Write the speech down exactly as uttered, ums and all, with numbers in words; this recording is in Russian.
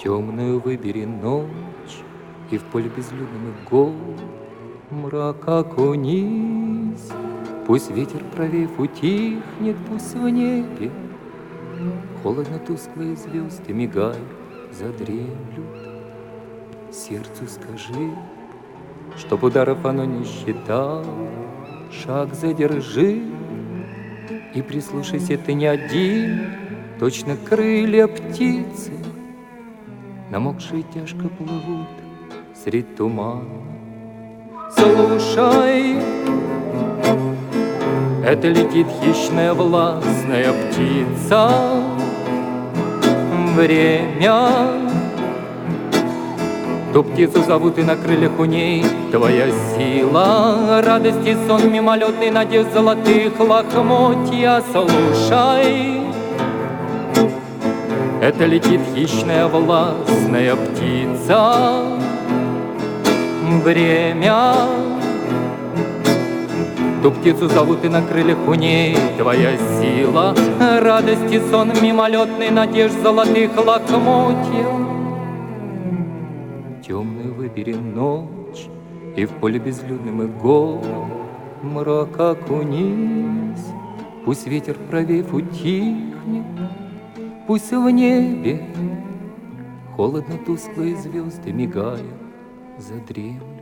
Темную выбери ночь, и в поле безлюдном и гол мрак окунись. Пусть ветер, провеяв, утихнет, пусть в небе холодно тусклые звезды мигают, задремлют. Сердцу скажи, чтоб ударов оно не считало, шаг задержи и прислушайся, ты не один, точно крылья птицы, намокшие тяжко плывут средь тумана. Слушай, это летит хищная властная птица. Время. Ту птицу зовут, и на крыльях у ней твоя сила, радость и сон мимолетный, надежд золотых лохмотья. Слушай, это летит хищная властная птица. Время. Ту птицу зовут, и на крыльях у ней твоя сила, радость и сон мимолетный, надежд золотых лохмотья. Темную выбери ночь, и в поле безлюдным и голым мрак окунись. Пусть ветер, провеяв, утихнет, пусть в небе холодно тусклые звезды, мигая, задремлют.